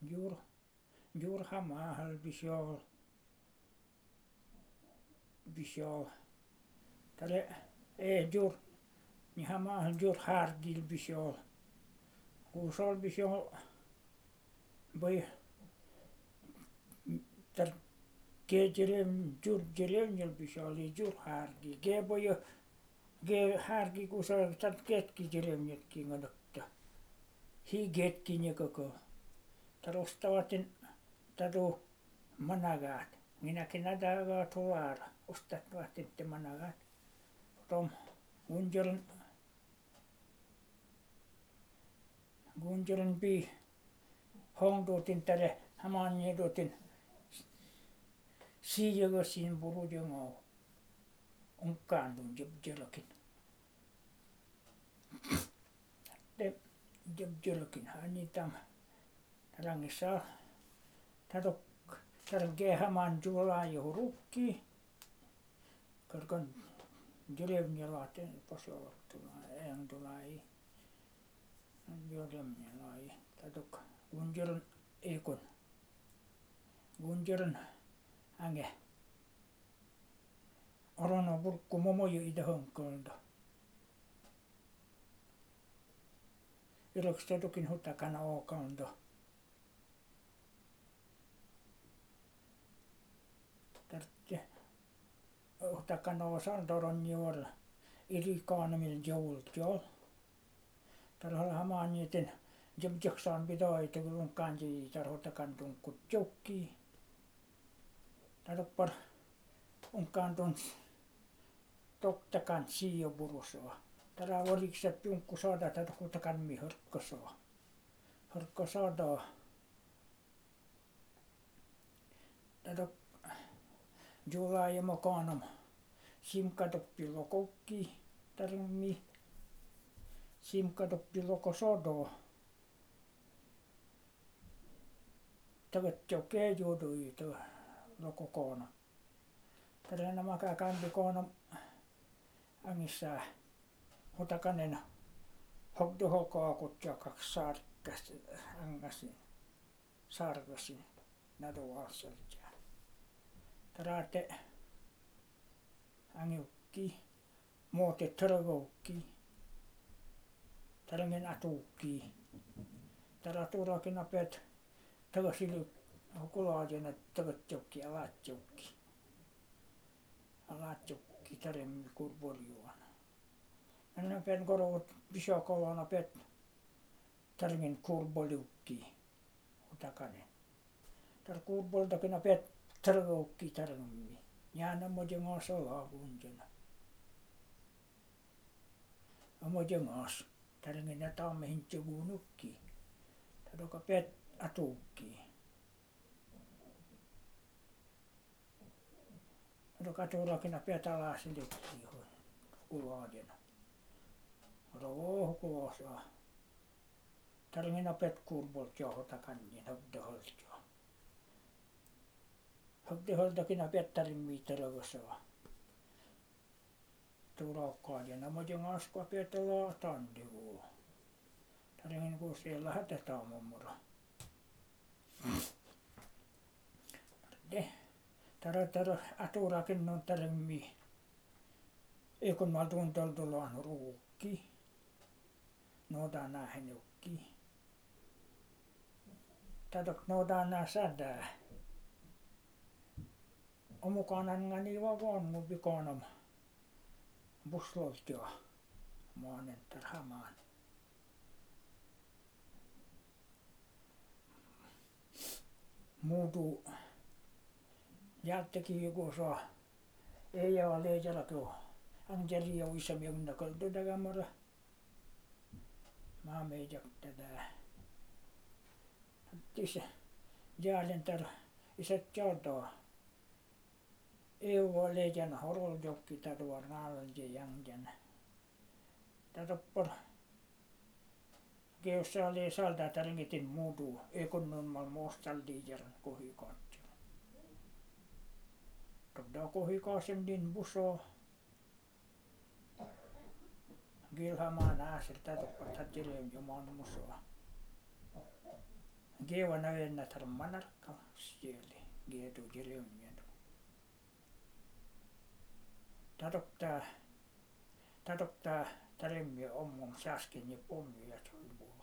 jur hamahal bisiol tare jur ni hamahal jur hargil bisiol kusol bisiol boy tar ke jerem bisiol jur hargi ge boy ge hargi kusol tar ketki jerem ki ngadakta hi getki nyekoko tarostawatin tadu managat minäkin nadaga tulara ostatwatin te managat tom gunjeren bi hongdotin tare hamanyedotin siyagosin burujengo unkandun jebjelakin jebjelakin hanitam rangisa tadok targe haman jula johurukki karkan jeremnyalaten posoltuna engdulai jeremnyalai tadok gunjeren ange orono burkku momoyo idahonkoldo irokstatokin hutakana okaldo tartte hutakana osaldoron juor irikaanemil joultjol tarhal hamanieten jebjeksaan bidoite kulunkanji tarhotakan tunkut joukki tadoppar unkantun toktakan siio burusoa tara oriksat junkku saada tarhotakan mi hörkkosoda tadok jula ja mokanom simkatoppi lokokki tarmi simkatoppi lokosodo tagat joke jodoi to lokokona tarana makakampi konom angissa hutakanen hogdohokaakut jakaks sarkkas angasin sargasin nadoalselja tarate angiukki moote törgoukki tarangen atukki taraturakin apet tagasilu hukulaajena tagatjokki alaatjokki taremmi kurborjuana anapen korot bisokolona pet tarangen kurboliukki hutakanen tar kurboltakin apet törgoukki taranmi jana mojengas olagunjena amojengas tarangen atamehin tjugunukki tadoka pet atukki tadoka turakin apet alasilukki hukulaajena rohkulosa tarangen apet kurboltjo hutakannin hogdoholtjo hogdoholtakin apet tarimmi törgosoa turaukkaajena mojengas ku apet alaatandegu tarangen ku siellä hätätaamomura tara aturakin non tarimmi ekon mal tuntoltulaan ruukki noodana henukki tadok noodana sadää omukanangani vagonmu bikonom busloltjo maanen tarhamaan muutu jälteki jukosa ei ole jalko anjeri uisam jonnakolta dagamara maameijak tätä tise jaalentar isät jaltoa ei ole jana horoljokki taduar naalje jangjan tadoppor geossa oli salda taringitin muutu ekonnommal mostaldi jaran kohikatjo todda kohikasen din buso gilhamaan ääser tadoppar tatjelem juman musoa Gewa na na tarmanarka sieli getu jeliumien. Tadokta taremmi omong saskin ja pommi ja